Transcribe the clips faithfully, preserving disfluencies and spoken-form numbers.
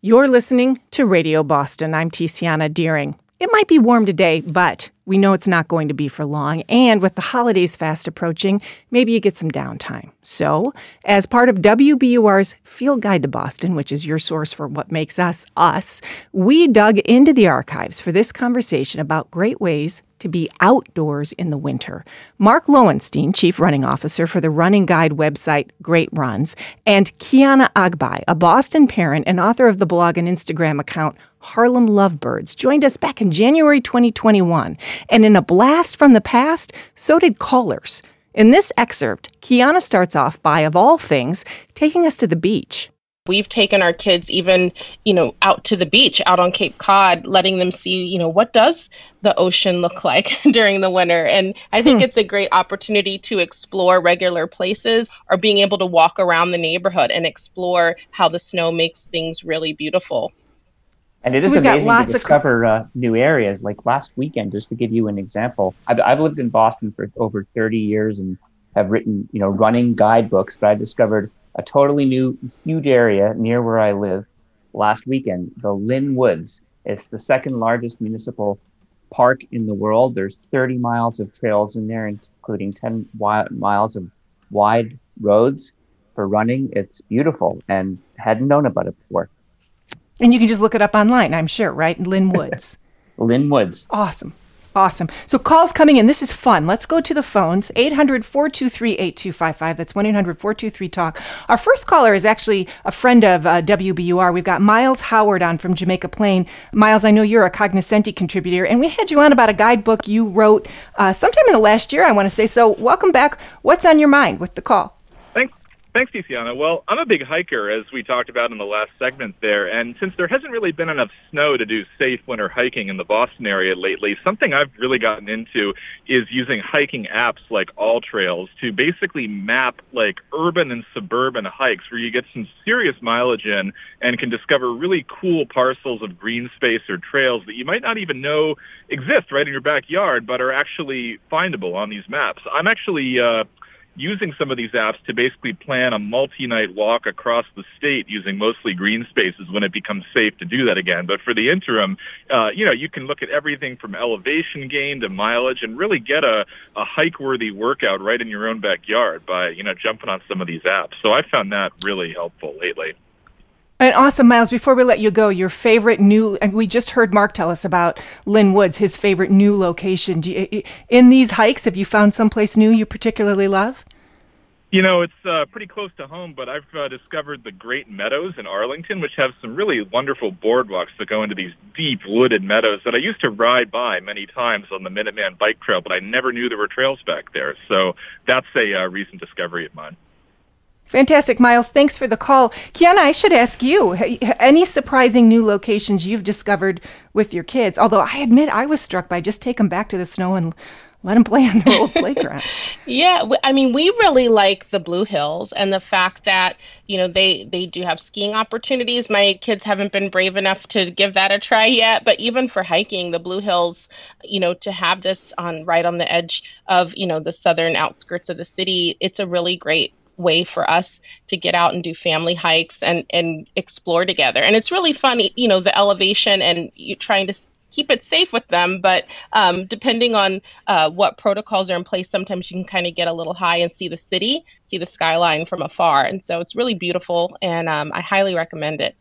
You're listening to Radio Boston. I'm Tiziana Deering. It might be warm today, but we know it's not going to be for long. And with the holidays fast approaching, maybe you get some downtime. So, as part of W B U R's Field Guide to Boston, which is your source for what makes us us, we dug into the archives for this conversation about great ways to be outdoors in the winter. Mark Lowenstein, Chief Running Officer for the running guide website Great Runs, and Kiana Agbai, a Boston parent and author of the blog and Instagram account Harlem Lovebirds, joined us back in January twenty twenty-one. And in a blast from the past, so did callers. In this excerpt, Kiana starts off by, of all things, taking us to the beach. We've taken our kids even, you know, out to the beach, out on Cape Cod, letting them see, you know, what does the ocean look like during the winter? And I think hmm. it's a great opportunity to explore regular places or being able to walk around the neighborhood and explore how the snow makes things really beautiful. And it is so amazing to discover uh, new areas. Like last weekend, just to give you an example, I've, I've lived in Boston for over thirty years and have written, you know, running guidebooks, but I discovered a totally new, huge area near where I live last weekend, the Lynn Woods. It's the second largest municipal park in the world. There's thirty miles of trails in there, including ten wi- miles of wide roads for running. It's beautiful and hadn't known about it before. And you can just look it up online, I'm sure, right? Lynn Woods. Lynn Woods. Awesome. Awesome. So calls coming in. This is fun. Let's go to the phones. eight hundred, four two three, eight two five five. That's one eight hundred, four two three, talk. Our first caller is actually a friend of uh, W B U R. We've got Miles Howard on from Jamaica Plain. Miles, I know you're a Cognoscenti contributor, and we had you on about a guidebook you wrote uh, sometime in the last year, I want to say. So welcome back. What's on your mind with the call? Thanks. Thanks, Tiziana. Well, I'm a big hiker, as we talked about in the last segment there, and since there hasn't really been enough snow to do safe winter hiking in the Boston area lately, something I've really gotten into is using hiking apps like All Trails to basically map like urban and suburban hikes where you get some serious mileage in and can discover really cool parcels of green space or trails that you might not even know exist right in your backyard, but are actually findable on these maps. I'm actually uh, using some of these apps to basically plan a multi-night walk across the state using mostly green spaces when it becomes safe to do that again. But for the interim, uh, you know, you can look at everything from elevation gain to mileage and really get a, a hike-worthy workout right in your own backyard by, you know, jumping on some of these apps. So I found that really helpful lately. And awesome, Miles, before we let you go, your favorite new, and we just heard Mark tell us about Lynn Woods, his favorite new location. Do you, in these hikes, have you found someplace new you particularly love? You know, it's uh, pretty close to home, but I've uh, discovered the Great Meadows in Arlington, which have some really wonderful boardwalks that go into these deep wooded meadows that I used to ride by many times on the Minuteman Bike Trail, but I never knew there were trails back there. So that's a uh, recent discovery of mine. Fantastic, Miles. Thanks for the call. Kiana, I should ask you, any surprising new locations you've discovered with your kids? Although I admit I was struck by just take them back to the snow and let them play on their old playground. Yeah, I mean, we really like the Blue Hills and the fact that, you know, they, they do have skiing opportunities. My kids haven't been brave enough to give that a try yet, but even for hiking, the Blue Hills, you know, to have this on right on the edge of, you know, the southern outskirts of the city, it's a really great way for us to get out and do family hikes and, and explore together. And it's really funny, you know, the elevation and you trying to keep it safe with them. But um, depending on uh, what protocols are in place, sometimes you can kind of get a little high and see the city, see the skyline from afar. And so it's really beautiful. And um, I highly recommend it.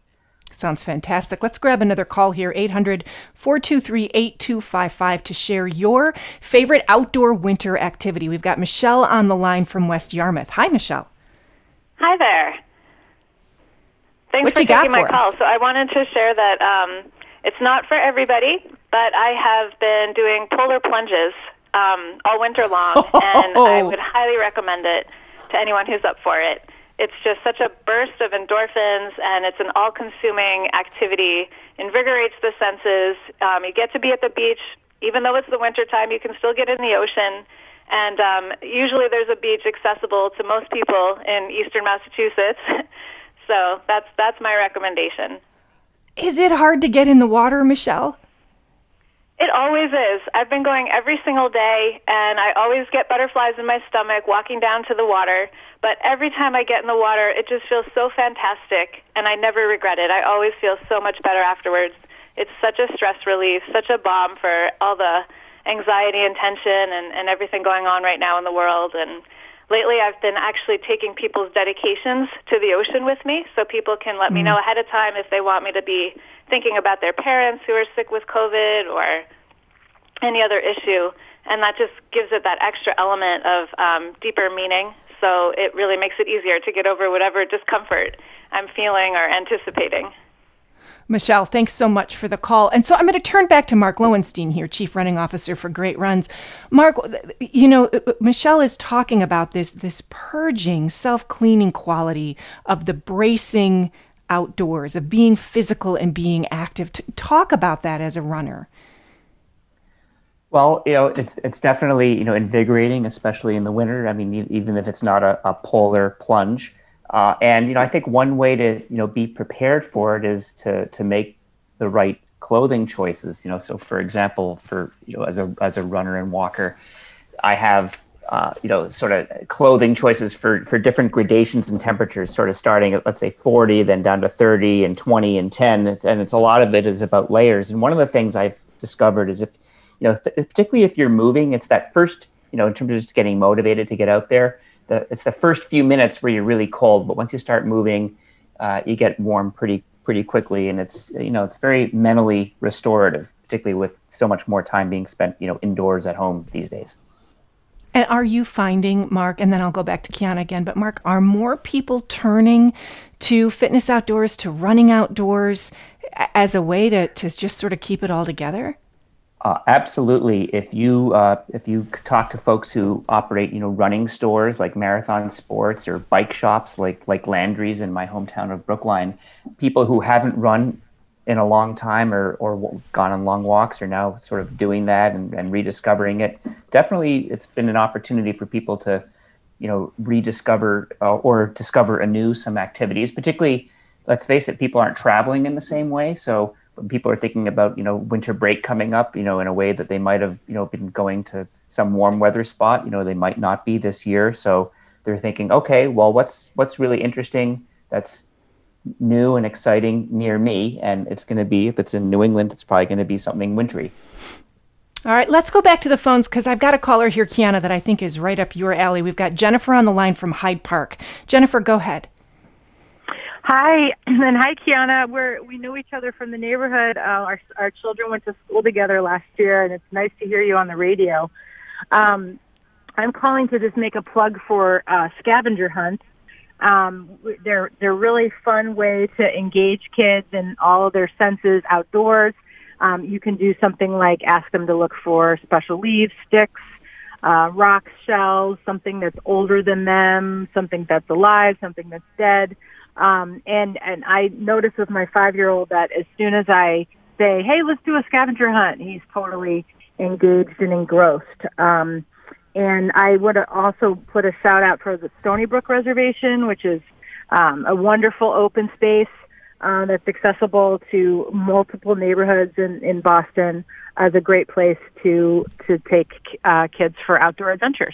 Sounds fantastic. Let's grab another call here, eight hundred, four two three, eight two five five, to share your favorite outdoor winter activity. We've got Michelle on the line from West Yarmouth. Hi, Michelle. Hi there. Thanks what for you got taking my for call. us? So I wanted to share that um, it's not for everybody, but I have been doing polar plunges um, all winter long, oh. and I would highly recommend it to anyone who's up for it. It's just such a burst of endorphins, and it's an all-consuming activity. Invigorates the senses. Um, you get to be at the beach. Even though it's the winter time, you can still get in the ocean. And um, usually there's a beach accessible to most people in eastern Massachusetts. So that's that's my recommendation. Is it hard to get in the water, Michelle? It always is. I've been going every single day, and I always get butterflies in my stomach walking down to the water. But every time I get in the water, it just feels so fantastic, and I never regret it. I always feel so much better afterwards. It's such a stress relief, such a balm for all the anxiety and tension and, and everything going on right now in the world. And lately I've been actually taking people's dedications to the ocean with me, so people can let mm. me know ahead of time if they want me to be thinking about their parents who are sick with COVID or any other issue. And that just gives it that extra element of um, deeper meaning. So it really makes it easier to get over whatever discomfort I'm feeling or anticipating. Michelle, thanks so much for the call. And so I'm going to turn back to Mark Lowenstein here, Chief Running Officer for Great Runs. Mark, you know, Michelle is talking about this, this purging, self-cleaning quality of the bracing outdoors, of being physical and being active. Talk about that as a runner. Well, you know, it's it's definitely, you know, invigorating, especially in the winter. I mean, even if it's not a, a polar plunge. Uh, and, you know, I think one way to, you know, be prepared for it is to to make the right clothing choices. You know, so for example, for, you know, as a as a runner and walker, I have, uh, you know, sort of clothing choices for, for different gradations and temperatures, sort of starting at, let's say, forty, then down to thirty and twenty and ten. And it's a lot of it is about layers. And one of the things I've discovered is if, you know, particularly if you're moving, it's that first, you know, in terms of just getting motivated to get out there, the, it's the first few minutes where you're really cold. But once you start moving, uh, you get warm pretty pretty quickly. And it's, you know, it's very mentally restorative, particularly with so much more time being spent, you know, indoors at home these days. And are you finding, Mark, and then I'll go back to Kiana again, but Mark, are more people turning to fitness outdoors, to running outdoors as a way to, to just sort of keep it all together? Uh, absolutely. If you uh, if you talk to folks who operate, you know, running stores like Marathon Sports or bike shops like like Landry's in my hometown of Brookline, people who haven't run in a long time or or gone on long walks are now sort of doing that and, and rediscovering it. Definitely, it's been an opportunity for people to, you know, rediscover uh, or discover anew some activities. Particularly, let's face it, people aren't traveling in the same way, so people are thinking about, you know, winter break coming up, you know, in a way that they might have, you know, been going to some warm weather spot, you know, they might not be this year. So they're thinking, okay, well, what's what's really interesting that's new and exciting near me? And it's going to be, if it's in New England, it's probably going to be something wintry. All right, let's go back to the phones because I've got a caller here, Kiana, that I think is right up your alley. We've got Jennifer on the line from Hyde Park. Jennifer, go ahead. Hi, and hi, Kiana. We're, we know each other from the neighborhood. Uh, our, our children went to school together last year, and it's nice to hear you on the radio. Um, I'm calling to just make a plug for uh, scavenger hunts. Um, they're they're really fun way to engage kids and all of their senses outdoors. Um, you can do something like ask them to look for special leaves, sticks, uh, rocks, shells, something that's older than them, something that's alive, something that's dead. Um, and, and I notice with my five-year-old that as soon as I say, hey, let's do a scavenger hunt, he's totally engaged and engrossed. Um, and I would also put a shout out for the Stony Brook Reservation, which is um, a wonderful open space uh, that's accessible to multiple neighborhoods in, in Boston as a great place to, to take uh, kids for outdoor adventures.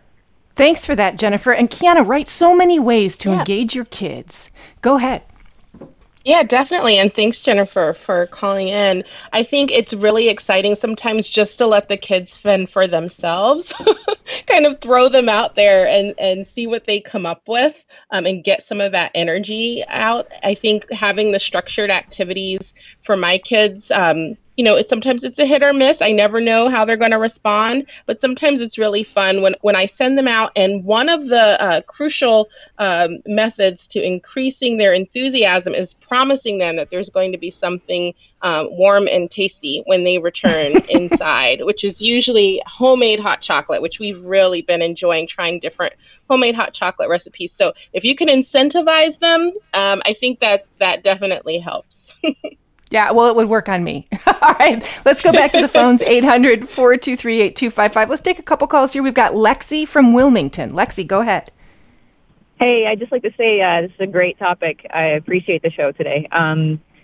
Thanks for that, Jennifer. And Kiana, right, so many ways to yeah. engage your kids. Go ahead. Yeah, definitely. And thanks, Jennifer, for calling in. I think it's really exciting sometimes just to let the kids fend for themselves, kind of throw them out there and, and see what they come up with um, and get some of that energy out. I think having the structured activities for my kids, um, you know, it's, sometimes it's a hit or miss. I never know how they're going to respond, but sometimes it's really fun when, when I send them out. And one of the uh, crucial um, methods to increasing their enthusiasm is promising them that there's going to be something um, warm and tasty when they return inside, which is usually homemade hot chocolate, which we've really been enjoying trying different homemade hot chocolate recipes. So if you can incentivize them, um, I think that that definitely helps. Yeah, well, it would work on me. All right, let's go back to the phones, eight hundred, four two three, eight two five five. Let's take a couple calls here. We've got Lexi from Wilmington. Lexi, go ahead. Hey, I'd just like to say uh, this is a great topic. I appreciate the show today. Um,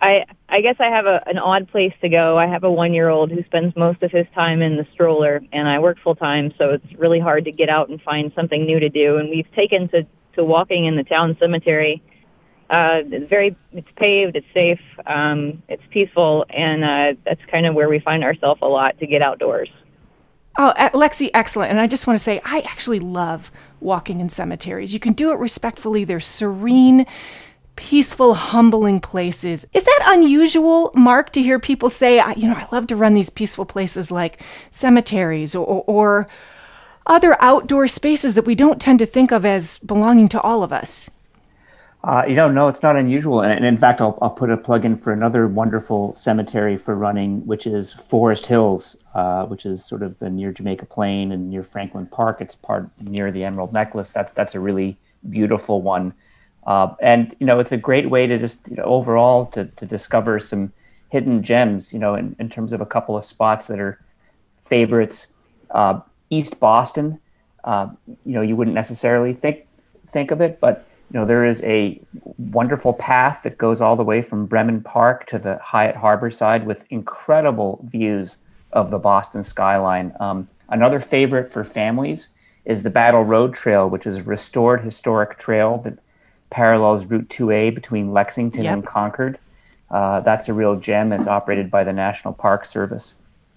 I I guess I have a, an odd place to go. I have a one-year-old who spends most of his time in the stroller, and I work full-time, so it's really hard to get out and find something new to do. And we've taken to, to walking in the town cemetery. Uh, it's very, it's paved, it's safe, um, it's peaceful, and uh, that's kind of where we find ourselves a lot to get outdoors. Oh, Lexi, excellent. And I just want to say, I actually love walking in cemeteries. You can do it respectfully. They're serene, peaceful, humbling places. Is that unusual, Mark, to hear people say, you know, I love to run these peaceful places like cemeteries or, or, or other outdoor spaces that we don't tend to think of as belonging to all of us? Uh, you know, no, it's not unusual. And, and in fact, I'll, I'll put a plug in for another wonderful cemetery for running, which is Forest Hills, uh, which is sort of near Jamaica Plain and near Franklin Park. It's part near the Emerald Necklace. That's that's a really beautiful one. Uh, and, you know, it's a great way to just, you know, overall to, to discover some hidden gems, you know, in, in terms of a couple of spots that are favorites. Uh, East Boston, uh, you know, you wouldn't necessarily think think of it, but, you know, there is a wonderful path that goes all the way from Bremen Park to the Hyatt Harbor side with incredible views of the Boston skyline. Um, another favorite for families is the Battle Road Trail, which is a restored historic trail that parallels Route two A between Lexington yep. and Concord. Uh, that's a real gem. It's operated by the National Park Service.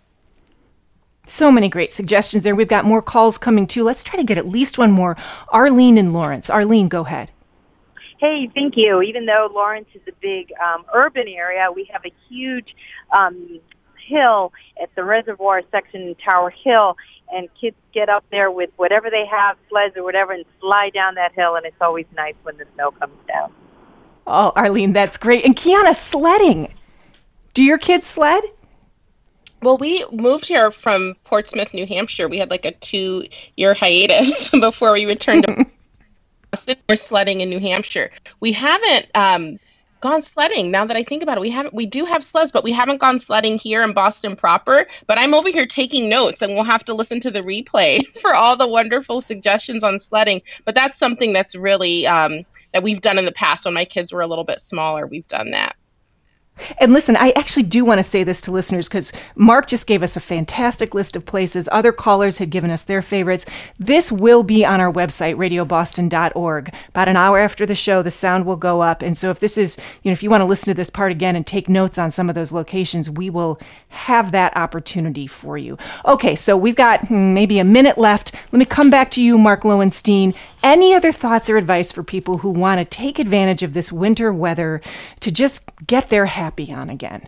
So many great suggestions there. We've got more calls coming too. Let's try to get at least one more. Arlene in Lawrence. Arlene, go ahead. Hey, thank you. Even though Lawrence is a big um, urban area, we have a huge um, hill at the reservoir section in Tower Hill, and kids get up there with whatever they have, sleds or whatever, and slide down that hill, and it's always nice when the snow comes down. Oh, Arlene, that's great. And Kiana, sledding. Do your kids sled? Well, we moved here from Portsmouth, New Hampshire. We had like a two-year hiatus before we returned to Boston. We're sledding in New Hampshire. We haven't um, gone sledding. Now that I think about it, we haven't. We do have sleds, but we haven't gone sledding here in Boston proper. But I'm over here taking notes, and we'll have to listen to the replay for all the wonderful suggestions on sledding. But that's something that's really um, that we've done in the past when my kids were a little bit smaller. We've done that. And listen, I actually do want to say this to listeners because Mark just gave us a fantastic list of places. Other callers had given us their favorites. This will be on our website, radio boston dot org. About an hour after the show, the sound will go up. And so if this is, you know, if you want to listen to this part again and take notes on some of those locations, we will have that opportunity for you. Okay, so we've got maybe a minute left. Let me come back to you, Mark Lowenstein. Any other thoughts or advice for people who want to take advantage of this winter weather to just get their happy on again?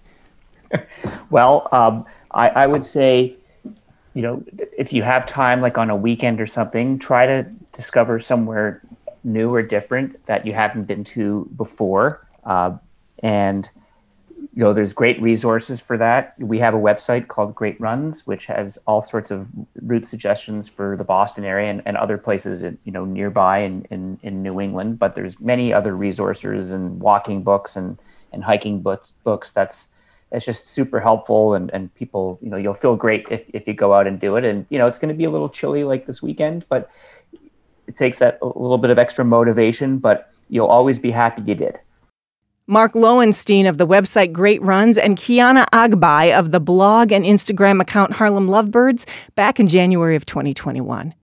Well, um, I, I would say, you know, if you have time, like on a weekend or something, try to discover somewhere new or different that you haven't been to before. Uh, and, you know, there's great resources for that. We have a website called Great Runs, which has all sorts of route suggestions for the Boston area and, and other places, in, you know, nearby in, in, in New England. But there's many other resources and walking books and, and hiking books. books. That's it's just super helpful. And, and people, you know, you'll feel great if, if you go out and do it. And, you know, it's going to be a little chilly like this weekend, but it takes that a little bit of extra motivation, but you'll always be happy you did. Mark Lowenstein of the website Great Runs and Kiana Agbai of the blog and Instagram account Harlem Lovebirds back in January of twenty twenty-one.